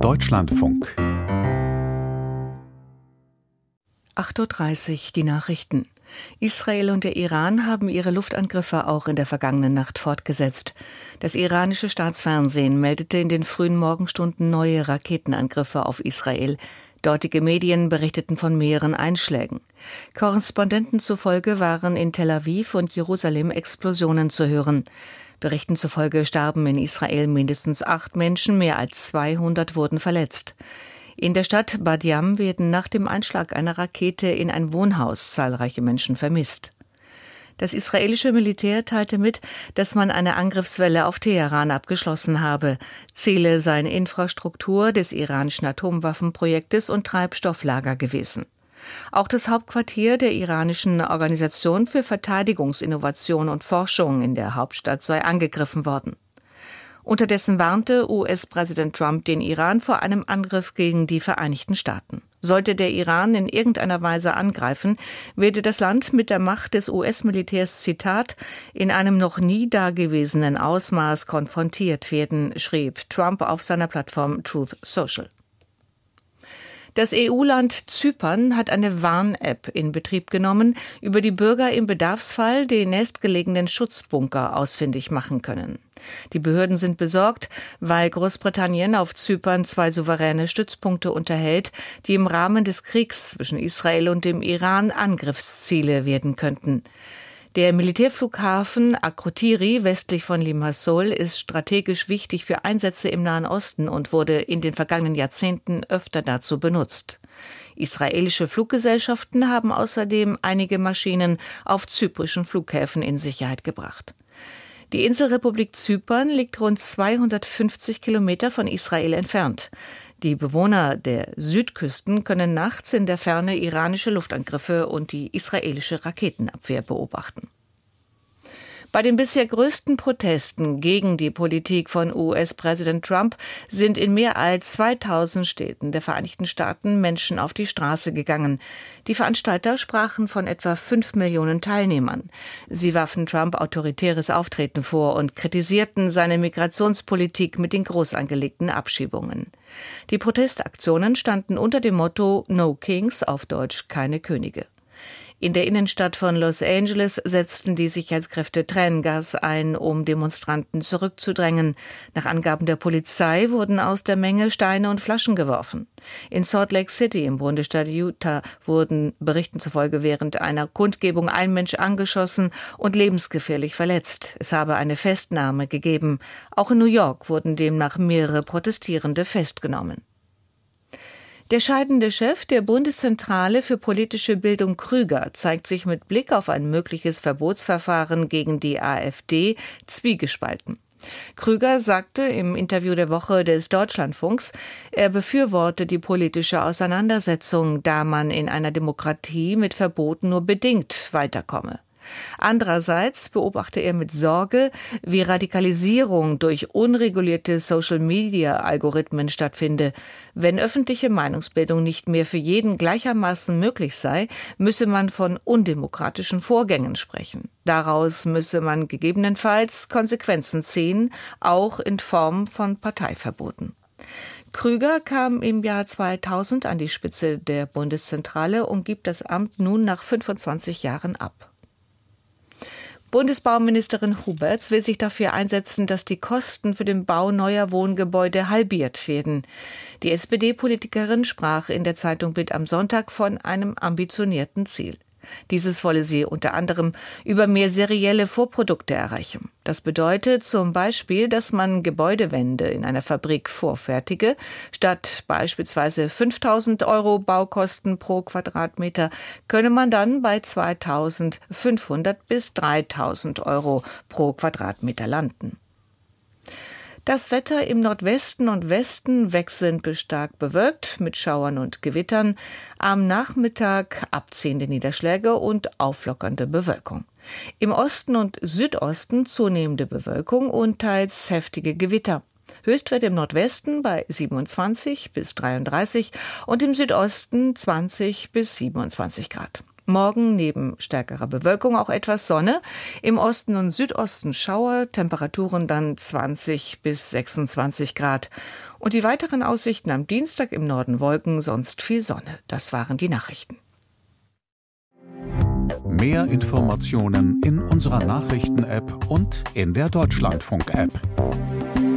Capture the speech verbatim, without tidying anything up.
Deutschlandfunk. acht Uhr dreißig, die Nachrichten. Israel und der Iran haben ihre Luftangriffe auch in der vergangenen Nacht fortgesetzt. Das iranische Staatsfernsehen meldete in den frühen Morgenstunden neue Raketenangriffe auf Israel. Dortige Medien berichteten von mehreren Einschlägen. Korrespondenten zufolge waren in Tel Aviv und Jerusalem Explosionen zu hören. Berichten zufolge starben in Israel mindestens acht Menschen, mehr als zweihundert wurden verletzt. In der Stadt Bat Yam werden nach dem Einschlag einer Rakete in ein Wohnhaus zahlreiche Menschen vermisst. Das israelische Militär teilte mit, dass man eine Angriffswelle auf Teheran abgeschlossen habe. Ziele seien Infrastruktur des iranischen Atomwaffenprojektes und Treibstofflager gewesen. Auch das Hauptquartier der iranischen Organisation für Verteidigungsinnovation und Forschung in der Hauptstadt sei angegriffen worden. Unterdessen warnte U S-Präsident Trump den Iran vor einem Angriff gegen die Vereinigten Staaten. Sollte der Iran in irgendeiner Weise angreifen, werde das Land mit der Macht des U S-Militärs, Zitat, in einem noch nie dagewesenen Ausmaß konfrontiert werden, schrieb Trump auf seiner Plattform Truth Social. Das E U-Land Zypern hat eine Warn-App in Betrieb genommen, über die Bürger im Bedarfsfall den nächstgelegenen Schutzbunker ausfindig machen können. Die Behörden sind besorgt, weil Großbritannien auf Zypern zwei souveräne Stützpunkte unterhält, die im Rahmen des Kriegs zwischen Israel und dem Iran Angriffsziele werden könnten. Der Militärflughafen Akrotiri westlich von Limassol ist strategisch wichtig für Einsätze im Nahen Osten und wurde in den vergangenen Jahrzehnten öfter dazu benutzt. Israelische Fluggesellschaften haben außerdem einige Maschinen auf zyprischen Flughäfen in Sicherheit gebracht. Die Inselrepublik Zypern liegt rund zweihundertfünfzig Kilometer von Israel entfernt. Die Bewohner der Südküsten können nachts in der Ferne iranische Luftangriffe und die israelische Raketenabwehr beobachten. Bei den bisher größten Protesten gegen die Politik von U S-Präsident Trump sind in mehr als zweitausend Städten der Vereinigten Staaten Menschen auf die Straße gegangen. Die Veranstalter sprachen von etwa fünf Millionen Teilnehmern. Sie warfen Trump autoritäres Auftreten vor und kritisierten seine Migrationspolitik mit den groß angelegten Abschiebungen. Die Protestaktionen standen unter dem Motto No Kings, auf Deutsch keine Könige. In der Innenstadt von Los Angeles setzten die Sicherheitskräfte Tränengas ein, um Demonstranten zurückzudrängen. Nach Angaben der Polizei wurden aus der Menge Steine und Flaschen geworfen. In Salt Lake City im Bundesstaat Utah wurden Berichten zufolge während einer Kundgebung ein Mensch angeschossen und lebensgefährlich verletzt. Es habe eine Festnahme gegeben. Auch in New York wurden demnach mehrere Protestierende festgenommen. Der scheidende Chef der Bundeszentrale für politische Bildung Krüger zeigt sich mit Blick auf ein mögliches Verbotsverfahren gegen die AfD zwiegespalten. Krüger sagte im Interview der Woche des Deutschlandfunks, er befürworte die politische Auseinandersetzung, da man in einer Demokratie mit Verboten nur bedingt weiterkomme. Andererseits beobachte er mit Sorge, wie Radikalisierung durch unregulierte Social-Media-Algorithmen stattfinde. Wenn öffentliche Meinungsbildung nicht mehr für jeden gleichermaßen möglich sei, müsse man von undemokratischen Vorgängen sprechen. Daraus müsse man gegebenenfalls Konsequenzen ziehen, auch in Form von Parteiverboten. Krüger kam im Jahr zweitausend an die Spitze der Bundeszentrale und gibt das Amt nun nach fünfundzwanzig Jahren ab. Bundesbauministerin Huberts will sich dafür einsetzen, dass die Kosten für den Bau neuer Wohngebäude halbiert werden. Die S P D-Politikerin sprach in der Zeitung Bild am Sonntag von einem ambitionierten Ziel. Dieses wolle sie unter anderem über mehr serielle Vorprodukte erreichen. Das bedeutet zum Beispiel, dass man Gebäudewände in einer Fabrik vorfertige. Statt beispielsweise fünftausend Euro Baukosten pro Quadratmeter könne man dann bei zweitausendfünfhundert bis dreitausend Euro pro Quadratmeter landen. Das Wetter im Nordwesten und Westen wechselnd bis stark bewölkt mit Schauern und Gewittern. Am Nachmittag abziehende Niederschläge und auflockernde Bewölkung. Im Osten und Südosten zunehmende Bewölkung und teils heftige Gewitter. Höchstwert im Nordwesten bei siebenundzwanzig bis dreiunddreißig und im Südosten zwanzig bis siebenundzwanzig Grad. Morgen neben stärkerer Bewölkung auch etwas Sonne. Im Osten und Südosten Schauer, Temperaturen dann zwanzig bis sechsundzwanzig Grad. Und die weiteren Aussichten am Dienstag: im Norden Wolken, sonst viel Sonne. Das waren die Nachrichten. Mehr Informationen in unserer Nachrichten-App und in der Deutschlandfunk-App.